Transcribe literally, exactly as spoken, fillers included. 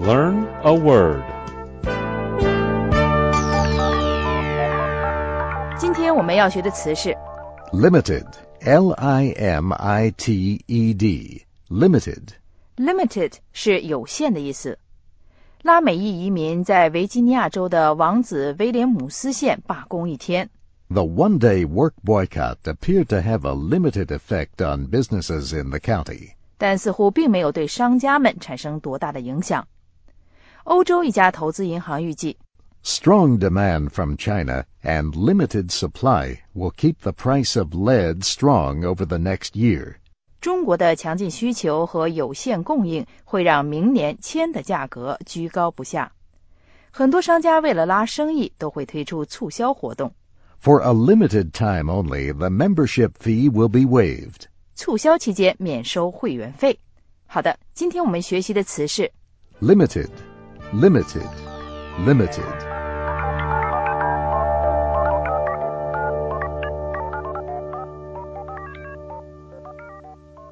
Learn a word. 今天我们要学的词是 Limited, L I M I T E D, limited. Limited 是有限的意思。拉美裔移民在维吉尼亚州的王子威廉姆斯县罢工一天。 The one-day work boycott appeared to have a limited effect on businesses in the county. 但似乎并没有对商家们产生多大的影响。欧洲一家投资银行预计 Strong demand from China and limited supply will keep the price of lead strong over the next year. 中国的强劲需求和有限供应会让明年铅的价格居高不下。很多商家为了拉生意都会推出促销活动。 For a limited time only, the membership fee will be waived. 促销期间免收会员费。好的，今天我们学习的词是 Limited, limited, limited.